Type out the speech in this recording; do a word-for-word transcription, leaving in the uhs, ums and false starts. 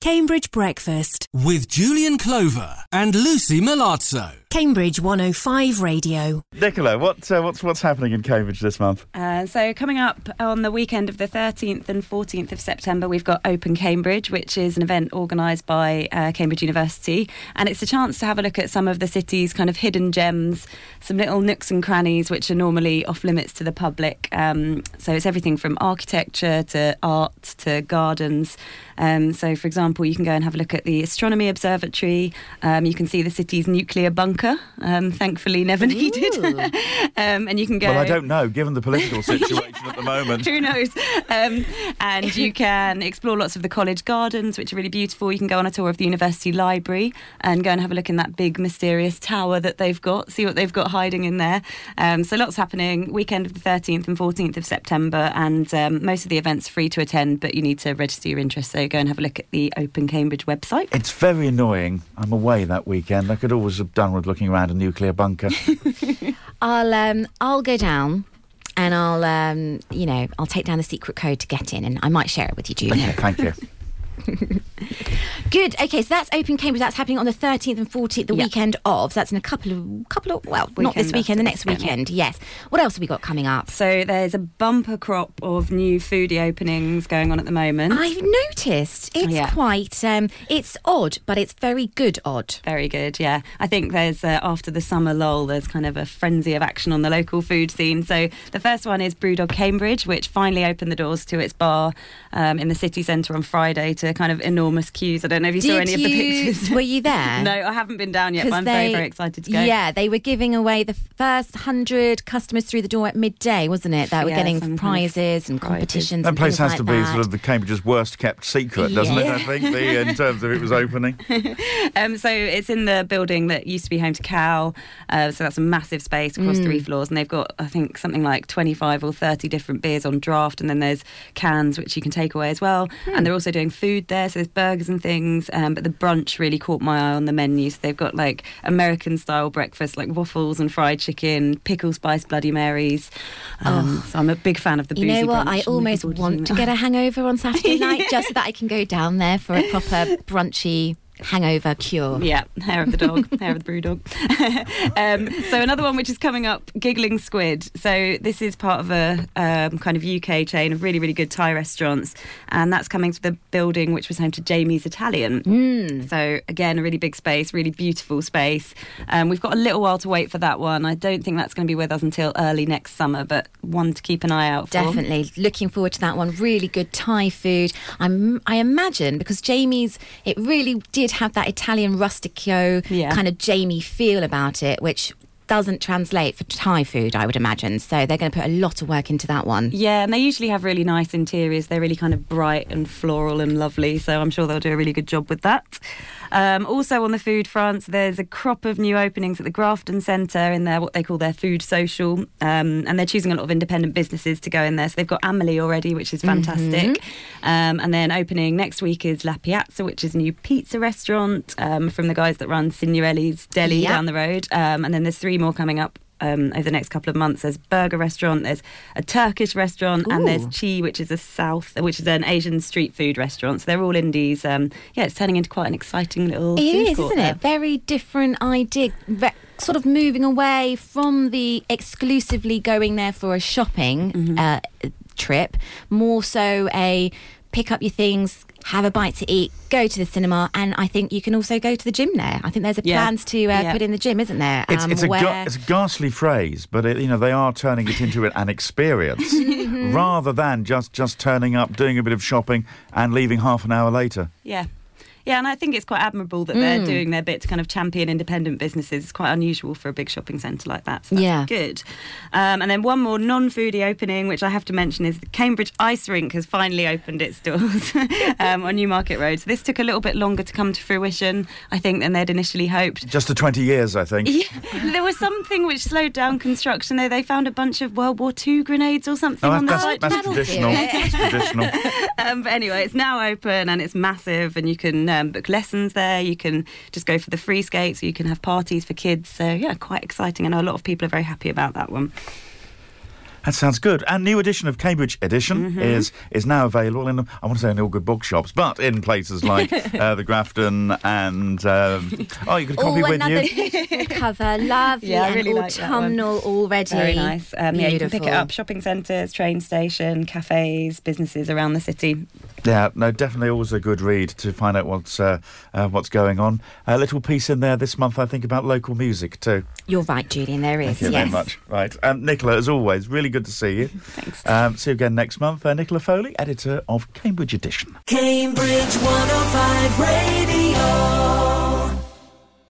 Cambridge Breakfast with Julian Clover and Lucy Milazzo. Cambridge one oh five Radio. Nicola, what, uh, what's what's happening in Cambridge this month? Uh, so coming up on the weekend of the thirteenth and fourteenth of September, we've got Open Cambridge, which is an event organised by uh, Cambridge University, and it's a chance to have a look at some of the city's kind of hidden gems, some little nooks and crannies which are normally off limits to the public. Um, so it's everything from architecture to art to gardens. Um, so, for example, you can go and have a look at the Astronomy Observatory. Um, you can see the city's nuclear bunker, um, thankfully never needed. um, and you can go... Well, I don't know, given the political situation at the moment. Who knows? Um, and you can explore lots of the college gardens, which are really beautiful. You can go on a tour of the university library and go and have a look in that big mysterious tower that they've got, see what they've got hiding in there. Um, so lots happening, weekend of the thirteenth and fourteenth of September, and um, most of the events are free to attend, but you need to register your interest. So go and have a look at the Open Cambridge website. It's very annoying. I'm away that weekend. I could always have done with looking around a nuclear bunker. I'll um, I'll go down and I'll um, you know I'll take down the secret code to get in, and I might share it with you, Julian. Okay, thank you. Good. Okay, so that's Open Cambridge. That's happening on the thirteenth and fourteenth, the Yep. weekend of. So that's in a couple of couple of well, not Weekend this weekend, the after next this, yeah. weekend. Yes. What else have we got coming up? So there's a bumper crop of new foodie openings going on at the moment. I've noticed it's Yeah. quite um, it's odd, but it's very good odd. Very good, yeah. I think there's, uh, after the summer lull, there's kind of a frenzy of action on the local food scene. So the first one is Brewdog Cambridge, which finally opened the doors to its bar um, in the city centre on Friday to kind of enormous queues. I don't know if you saw Did any of the you- pictures. Were you there? No, I haven't been down yet, but 'Cause I'm very, they- very excited to go. Yeah, they were giving away the first hundred customers through the door at midday, wasn't it? That were Yeah, getting some kind of prizes and prizes. competitions. That and place things has to like be that. sort of the Cambridge's worst kept secret, doesn't it, Yeah. I think, the, in terms of it was opening? Um, so it's in the building that used to be home to Cow. Uh, so that's a massive space across Mm. three floors. And they've got, I think, something like twenty-five or thirty different beers on draft. And then there's cans, which you can take away as well. Hmm. And they're also doing food there. So there's burgers and things. Um, but the brunch really caught my eye on the menu. So they've got like American-style breakfast, like waffles and fried chicken, pickle spice Bloody Marys. Um, So I'm a big fan of the You boozy know what? brunch. I I'm looking almost forward want doing to that. get a hangover on Saturday night just so that I can go down there for a proper brunchy hangover cure. Yeah, hair of the dog, hair of the brew dog. um, so another one which is coming up, Giggling Squid. So this is part of a um, kind of U K chain of really, really good Thai restaurants. And that's coming to the building which was home to Jamie's Italian. Mm. So again, a really big space, really beautiful space. Um, we've got a little while to wait for that one. I don't think that's going to be with us until early next summer, but one to keep an eye out for. Definitely looking forward to that one. Really good Thai food. I'm, I imagine because Jamie's, it really did have that Italian rustico Yeah. kind of Jamie feel about it, which doesn't translate for Thai food, I would imagine. So they're going to put a lot of work into that one. Yeah, and they usually have really nice interiors. They're really kind of bright and floral and lovely, so I'm sure they'll do a really good job with that. Um, also on the food front, there's a crop of new openings at the Grafton Centre in their what they call their food social, um, and they're choosing a lot of independent businesses to go in there. So they've got Amelie already, which is fantastic. Mm-hmm. Um, and then opening next week is La Piazza, which is a new pizza restaurant um, from the guys that run Signorelli's Deli Yep. down the road. Um, and then there's three more coming up Um, over the next couple of months. There's a burger restaurant, there's a Turkish restaurant, and there's Ooh. Chi, which is a South, which is an Asian street food restaurant. So they're all indies. Um, yeah, it's turning into quite an exciting little It food is, court isn't there. it? Very different idea. Ve- sort of moving away from the exclusively going there for a shopping Mm-hmm. uh, trip, more so a pick up your things, have a bite to eat, go to the cinema, and I think you can also go to the gym there. I think there's a Yeah. plans to uh, Yeah. put in the gym, isn't there? It's, Um, it's, a where- ga- it's a ghastly phrase, but it, you know they are turning it into an experience rather than just, just turning up, doing a bit of shopping and leaving half an hour later. Yeah. Yeah, and I think it's quite admirable that Mm. they're doing their bit to kind of champion independent businesses. It's quite unusual for a big shopping centre like that. So that's Yeah. good. Um, and then one more non-foodie opening, which I have to mention, is the Cambridge Ice Rink has finally opened its doors um, on Newmarket Road. So this took a little bit longer to come to fruition, I think, than they'd initially hoped. Just to twenty years, I think. Yeah, there was something which slowed down construction. They they found a bunch of World War Two grenades or something Oh, on the that's, site. that's traditional. That's traditional. Um, but anyway, it's now open and it's massive, and you can um, book lessons there. You can just go for the free skates. You can have parties for kids. So yeah, quite exciting. I know a lot of people are very happy about that one. That sounds good. And new edition of Cambridge Edition Mm-hmm. is is now available in, I want to say in all good bookshops, but in places like uh, the Grafton and, um, oh, you could copy Oh, with another you. beautiful cover, lovely Yeah, I and really like that one. autumnal already. Very nice. Um, yeah, you can pick it Beautiful. up shopping centres, train station, cafes, businesses around the city. Yeah, no, definitely always a good read to find out what's uh, uh, what's going on. A little piece in there this month, I think, about local music too. You're right, Julian, there is, Thank you yes. very much. Right. Um, Nicola, as always, really good to see you. Thanks. Um, see you again next month. Uh, Nicola Foley, editor of Cambridge Edition. Cambridge one oh five Radio.